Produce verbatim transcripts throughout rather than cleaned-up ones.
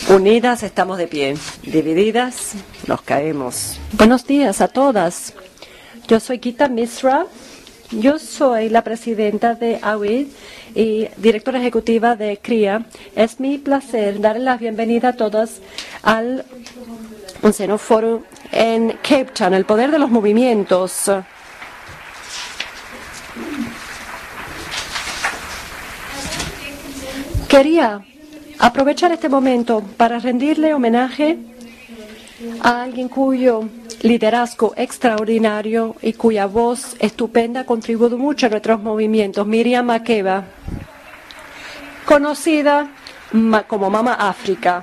Unidas estamos de pie, divididas nos caemos. Buenos días a todas. Yo soy Gita Misra. Yo soy la presidenta de A W I D y directora ejecutiva de C R I A. Es mi placer darle la bienvenida a todas al onceavo Foro en Cape Town, el poder de los movimientos. Quería aprovechar este momento para rendirle homenaje a alguien cuyo liderazgo extraordinario y cuya voz estupenda contribuyó mucho a nuestros movimientos, Miriam Makeba, conocida como Mama África.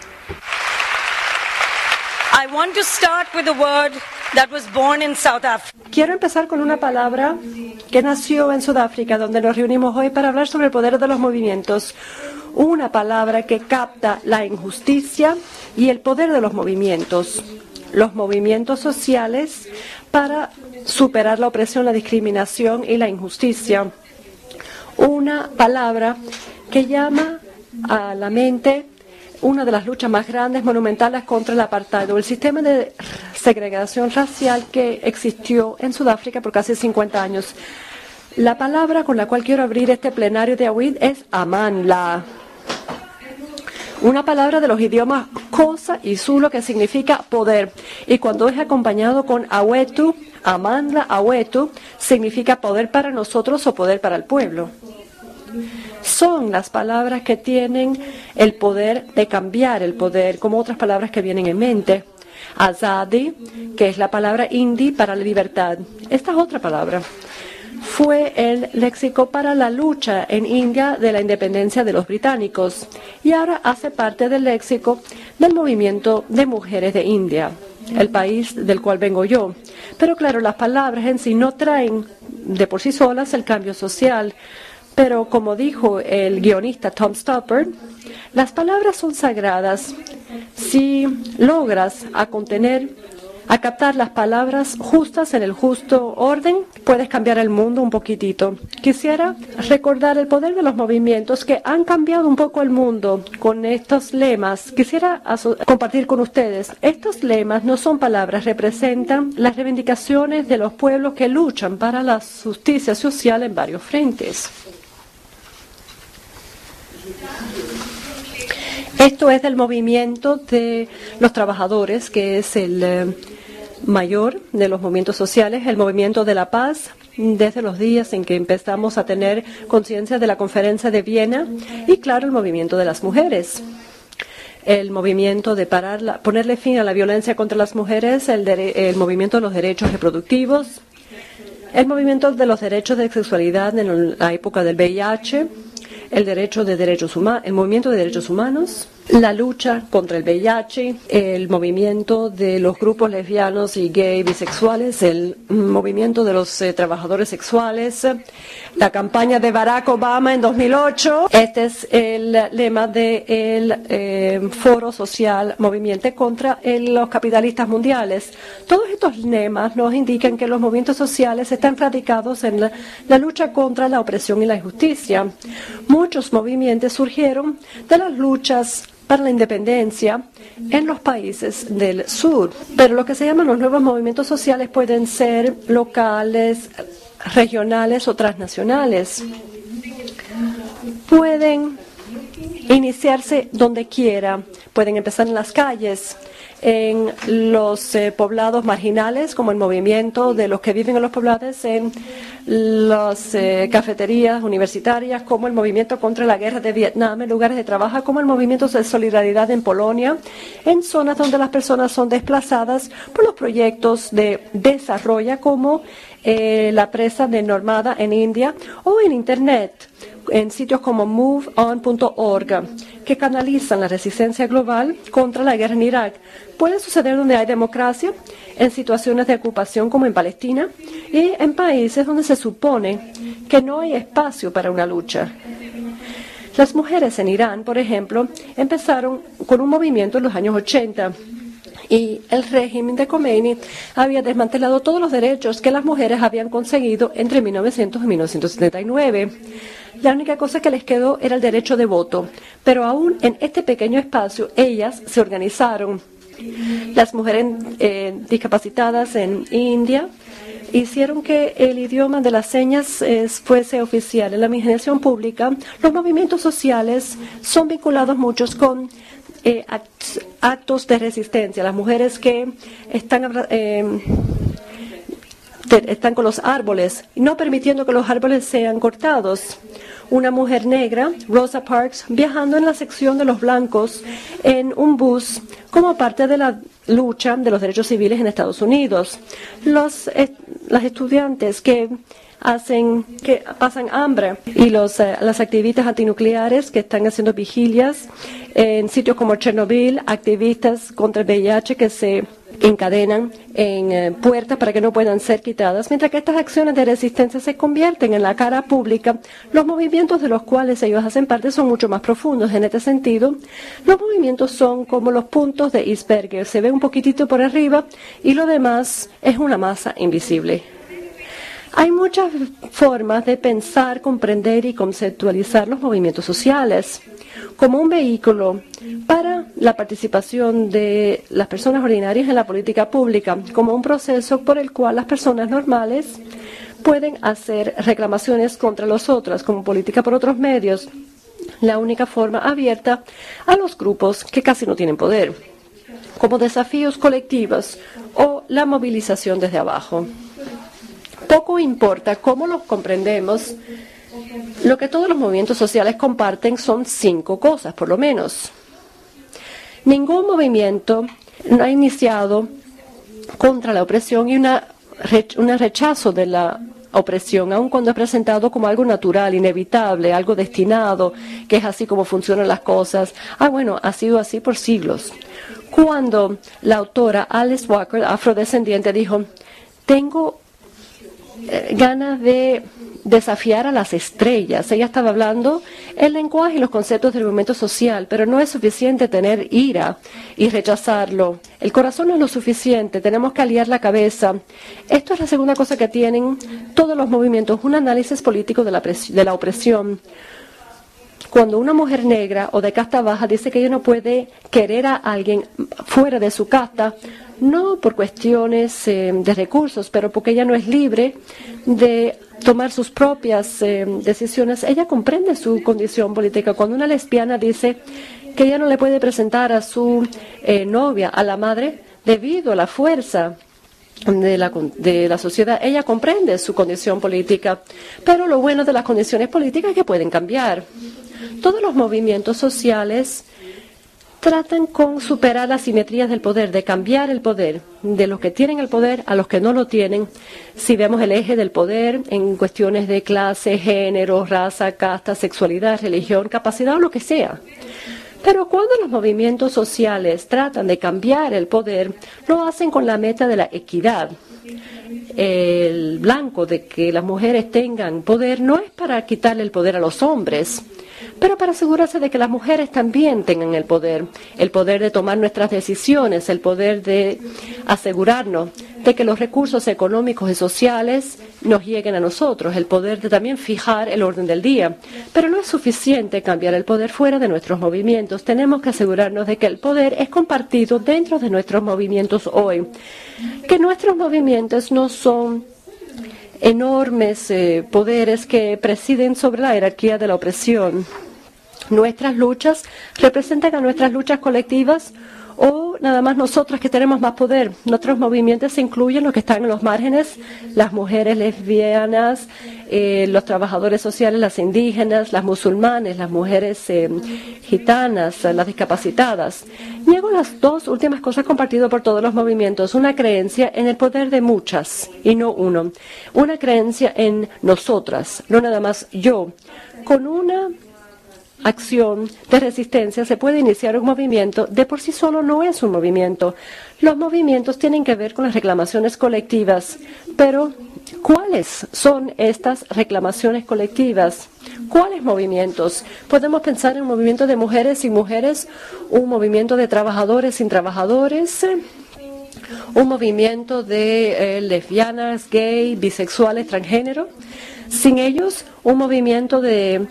I want to start with a word that was born in South Africa. Quiero empezar con una palabra que nació en Sudáfrica, donde nos reunimos hoy para hablar sobre el poder de los movimientos. Una palabra que capta la injusticia y el poder de los movimientos. Los movimientos sociales para superar la opresión, la discriminación y la injusticia. Una palabra que llama a la mente una de las luchas más grandes, monumentales contra el apartheid, o el sistema de segregación racial que existió en Sudáfrica por casi cincuenta años. La palabra con la cual quiero abrir este plenario de A W I D es Amandla. Una palabra de los idiomas Xhosa y Zulu que significa poder. Y cuando es acompañado con Awetu, Amandla, Awetu, significa poder para nosotros o poder para el pueblo. Son las palabras que tienen el poder de cambiar el poder, como otras palabras que vienen en mente. Azadi, que es la palabra hindi para la libertad. Esta es otra palabra. Fue el léxico para la lucha en India de la independencia de los británicos y ahora hace parte del léxico del movimiento de mujeres de India, el país del cual vengo yo. Pero claro, las palabras en sí no traen de por sí solas el cambio social, pero como dijo el guionista Tom Stoppard, las palabras son sagradas. Si logras a contener a captar las palabras justas en el justo orden, puedes cambiar el mundo un poquitito. Quisiera recordar el poder de los movimientos que han cambiado un poco el mundo con estos lemas. Quisiera compartir con ustedes. Estos lemas no son palabras, representan las reivindicaciones de los pueblos que luchan para la justicia social en varios frentes. Esto es del movimiento de los trabajadores, que es el eh, mayor de los movimientos sociales, el movimiento de la paz, desde los días en que empezamos a tener conciencia de la conferencia de Viena, y claro, el movimiento de las mujeres. El movimiento de parar la, ponerle fin a la violencia contra las mujeres, el, de, el movimiento de los derechos reproductivos, el movimiento de los derechos de sexualidad en la época del V I H, el derecho de derechos humanos, el movimiento de derechos humanos, la lucha contra el V I H, el movimiento de los grupos lesbianos y gay bisexuales, el movimiento de los eh, trabajadores sexuales, la campaña de Barack Obama en dos mil ocho. Este es el lema del eh, Foro Social Movimiento contra el, los capitalistas mundiales. Todos estos lemas nos indican que los movimientos sociales están radicados en la, la lucha contra la opresión y la injusticia. Muchos movimientos surgieron de las luchas para la independencia en los países del sur. Pero lo que se llaman los nuevos movimientos sociales pueden ser locales, regionales o transnacionales. Pueden iniciarse donde quiera. Pueden empezar en las calles, en los eh, poblados marginales, como el movimiento de los que viven en los poblados, en las eh, cafeterías universitarias, como el movimiento contra la guerra de Vietnam, en lugares de trabajo, como el movimiento de solidaridad en Polonia, en zonas donde las personas son desplazadas por los proyectos de desarrollo, como eh, la presa de Narmada en India, o en Internet, en sitios como move on punto org, que canalizan la resistencia global contra la guerra en Irak. Puede suceder donde hay democracia, en situaciones de ocupación como en Palestina, y en países donde se supone que no hay espacio para una lucha. Las mujeres en Irán, por ejemplo, empezaron con un movimiento en los años ochenta. Y el régimen de Khomeini había desmantelado todos los derechos que las mujeres habían conseguido entre mil novecientos y mil novecientos setenta y nueve. La única cosa que les quedó era el derecho de voto. Pero aún en este pequeño espacio, ellas se organizaron. Las mujeres eh, discapacitadas en India hicieron que el idioma de las señas eh, fuese oficial. En la administración pública, los movimientos sociales son vinculados muchos con eh, act actos de resistencia. Las mujeres que están, eh, están con los árboles, no permitiendo que los árboles sean cortados. Una mujer negra, Rosa Parks, viajando en la sección de los blancos en un bus como parte de la lucha de los derechos civiles en Estados Unidos. Los, eh, las estudiantes que hacen que pasan hambre y los eh, las activistas antinucleares que están haciendo vigilias en sitios como Chernobyl, activistas contra el V I H que se encadenan en eh, puertas para que no puedan ser quitadas, mientras que estas acciones de resistencia se convierten en la cara pública. Los movimientos de los cuales ellos hacen parte son mucho más profundos. En este sentido, los movimientos son como los puntos de iceberg, se ve un poquitito por arriba y lo demás es una masa invisible. Hay muchas formas de pensar, comprender y conceptualizar los movimientos sociales como un vehículo para la participación de las personas ordinarias en la política pública, como un proceso por el cual las personas normales pueden hacer reclamaciones contra los otros, como política por otros medios, la única forma abierta a los grupos que casi no tienen poder, como desafíos colectivos o la movilización desde abajo. Poco importa cómo los comprendemos, lo que todos los movimientos sociales comparten son cinco cosas, por lo menos. Ningún movimiento ha iniciado contra la opresión y una, un rechazo de la opresión, aun cuando es presentado como algo natural, inevitable, algo destinado, que es así como funcionan las cosas. Ah, bueno, ha sido así por siglos. Cuando la autora Alice Walker, afrodescendiente, dijo, tengo eh, ganas de desafiar a las estrellas. Ella estaba hablando el lenguaje y los conceptos del movimiento social, pero no es suficiente tener ira y rechazarlo. El corazón no es lo suficiente, tenemos que aliar la cabeza. Esto es la segunda cosa que tienen todos los movimientos, un análisis político de la, de la opresión. Cuando una mujer negra o de casta baja dice que ella no puede querer a alguien fuera de su casta, no por cuestiones eh, de recursos, pero porque ella no es libre de tomar sus propias eh, decisiones, ella comprende su condición política. Cuando una lesbiana dice que ella no le puede presentar a su eh, novia, a la madre, debido a la fuerza de la, de la sociedad, ella comprende su condición política. Pero lo bueno de las condiciones políticas es que pueden cambiar. Todos los movimientos sociales tratan con superar las simetrías del poder, de cambiar el poder de los que tienen el poder a los que no lo tienen. Si vemos el eje del poder en cuestiones de clase, género, raza, casta, sexualidad, religión, capacidad o lo que sea. Pero cuando los movimientos sociales tratan de cambiar el poder, lo hacen con la meta de la equidad. El blanco de que las mujeres tengan poder no es para quitarle el poder a los hombres, pero para asegurarse de que las mujeres también tengan el poder, el poder de tomar nuestras decisiones, el poder de asegurarnos de que los recursos económicos y sociales nos lleguen a nosotros, el poder de también fijar el orden del día. Pero no es suficiente cambiar el poder fuera de nuestros movimientos. Tenemos que asegurarnos de que el poder es compartido dentro de nuestros movimientos hoy, que nuestros movimientos no son enormes eh, poderes que presiden sobre la jerarquía de la opresión. Nuestras luchas representan a nuestras luchas colectivas o nada más nosotras que tenemos más poder. Nuestros movimientos se incluyen los que están en los márgenes, las mujeres lesbianas, eh, los trabajadores sociales, las indígenas, las musulmanes, las mujeres eh, gitanas, las discapacitadas. Niego las dos últimas cosas compartidas por todos los movimientos. Una creencia en el poder de muchas y no uno. Una creencia en nosotras, no nada más yo. Con una acción de resistencia se puede iniciar un movimiento. De por sí solo no es un movimiento. Los movimientos tienen que ver con las reclamaciones colectivas. Pero, ¿cuáles son estas reclamaciones colectivas? ¿Cuáles movimientos? Podemos pensar en un movimiento de mujeres sin mujeres, un movimiento de trabajadores sin trabajadores, un movimiento de eh, lesbianas, gay, bisexuales, transgénero. Sin ellos, un movimiento de,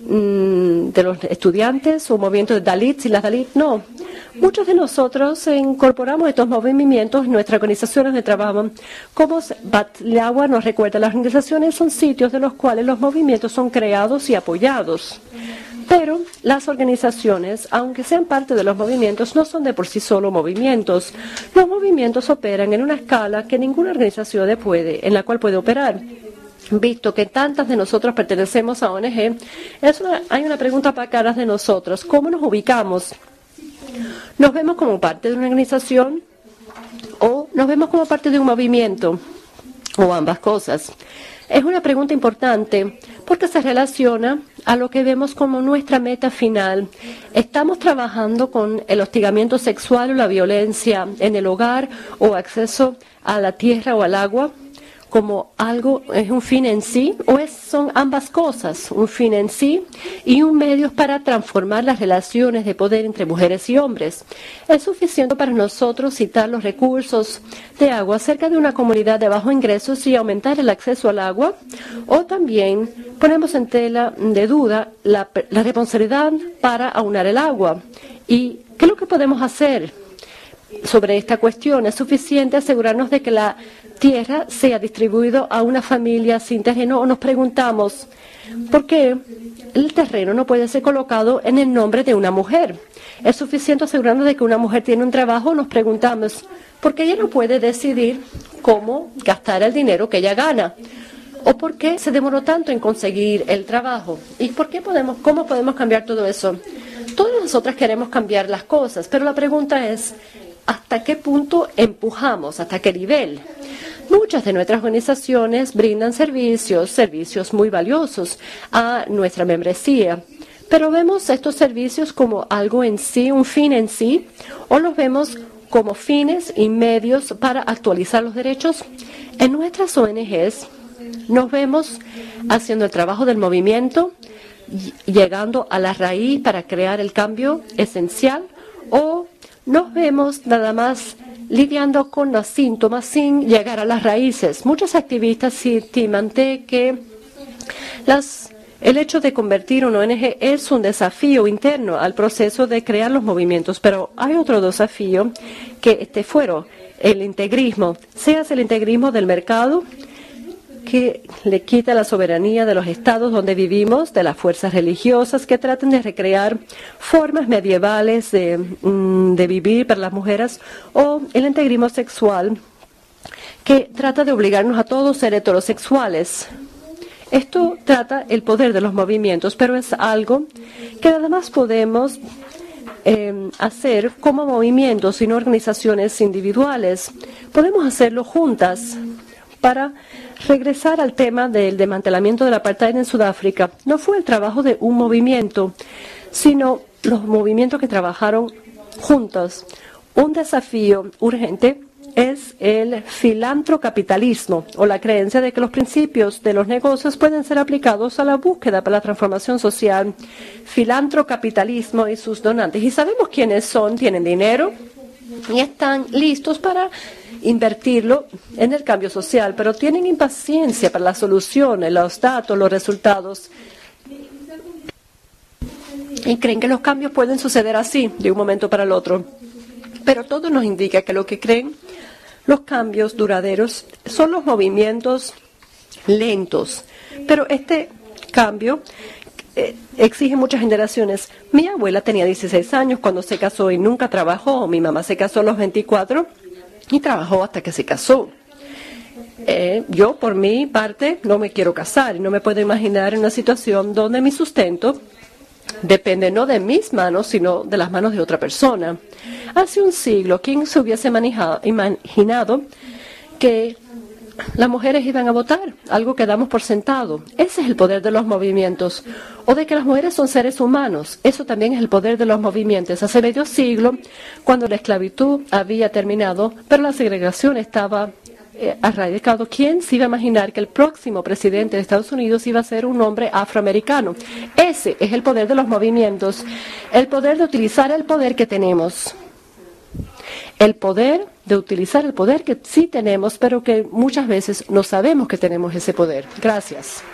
de los estudiantes, un movimiento de Dalits y las Dalit, no. Muchos de nosotros incorporamos estos movimientos en nuestras organizaciones de trabajo. Como Batlawa nos recuerda, las organizaciones son sitios de los cuales los movimientos son creados y apoyados. Pero las organizaciones, aunque sean parte de los movimientos, no son de por sí solo movimientos. Los movimientos operan en una escala que ninguna organización puede, en la cual puede operar. Visto que tantas de nosotros pertenecemos a O N G, es una, hay una pregunta para caras de nosotros. ¿Cómo nos ubicamos? ¿Nos vemos como parte de una organización o nos vemos como parte de un movimiento? O ambas cosas. Es una pregunta importante porque se relaciona a lo que vemos como nuestra meta final. ¿Estamos trabajando con el hostigamiento sexual o la violencia en el hogar o acceso a la tierra o al agua como algo, es un fin en sí, o es, son ambas cosas, un fin en sí y un medio para transformar las relaciones de poder entre mujeres y hombres? Es suficiente para nosotros citar los recursos de agua cerca de una comunidad de bajos ingresos y aumentar el acceso al agua, o también ponemos en tela de duda la, la responsabilidad para aunar el agua. ¿Y qué es lo que podemos hacer sobre esta cuestión? ¿Es suficiente asegurarnos de que la tierra sea distribuida a una familia sin terreno? O nos preguntamos, ¿por qué el terreno no puede ser colocado en el nombre de una mujer? ¿Es suficiente asegurarnos de que una mujer tiene un trabajo? Nos preguntamos, ¿por qué ella no puede decidir cómo gastar el dinero que ella gana? ¿O por qué se demoró tanto en conseguir el trabajo? ¿Y por qué podemos, cómo podemos cambiar todo eso? Todas nosotras queremos cambiar las cosas, pero la pregunta es, ¿hasta qué punto empujamos? ¿Hasta qué nivel? Muchas de nuestras organizaciones brindan servicios, servicios muy valiosos a nuestra membresía. Pero vemos estos servicios como algo en sí, un fin en sí, o los vemos como fines y medios para actualizar los derechos. En nuestras O N Ges nos vemos haciendo el trabajo del movimiento, llegando a la raíz para crear el cambio esencial, o nos vemos nada más lidiando con los síntomas sin llegar a las raíces. Muchos activistas estiman que las, el hecho de convertir una O N G es un desafío interno al proceso de crear los movimientos, pero hay otro desafío que este fuera el integrismo, sea el integrismo del mercado, que le quita la soberanía de los estados donde vivimos, de las fuerzas religiosas que traten de recrear formas medievales de, de vivir para las mujeres, o el integrismo sexual que trata de obligarnos a todos ser heterosexuales. Esto trata el poder de los movimientos, pero es algo que nada más podemos eh, hacer como movimientos y no organizaciones individuales. Podemos hacerlo juntas. Para regresar al tema del desmantelamiento del apartheid en Sudáfrica, no fue el trabajo de un movimiento, sino los movimientos que trabajaron juntos. Un desafío urgente es el filantrocapitalismo, o la creencia de que los principios de los negocios pueden ser aplicados a la búsqueda para la transformación social. Filantrocapitalismo y sus donantes. Y sabemos quiénes son, tienen dinero y están listos para invertirlo en el cambio social, pero tienen impaciencia para las soluciones, los datos, los resultados. Y creen que los cambios pueden suceder así, de un momento para el otro. Pero todo nos indica que lo que creen los cambios duraderos son los movimientos lentos. Pero este cambio eh, exige muchas generaciones. Mi abuela tenía dieciséis años cuando se casó y nunca trabajó. Mi mamá se casó a los veinticuatro y trabajó hasta que se casó. Eh, yo, por mi parte, no me quiero casar y no me puedo imaginar en una situación donde mi sustento depende no de mis manos, sino de las manos de otra persona. Hace un siglo, ¿quién se hubiese manejado, imaginado que las mujeres iban a votar? Algo que damos por sentado. Ese es el poder de los movimientos. O de que las mujeres son seres humanos. Eso también es el poder de los movimientos. Hace medio siglo, cuando la esclavitud había terminado, pero la segregación estaba eh, arraigado. ¿Quién se iba a imaginar que el próximo presidente de Estados Unidos iba a ser un hombre afroamericano? Ese es el poder de los movimientos. El poder de utilizar el poder que tenemos. El poder de utilizar el poder que sí tenemos, pero que muchas veces no sabemos que tenemos ese poder. Gracias.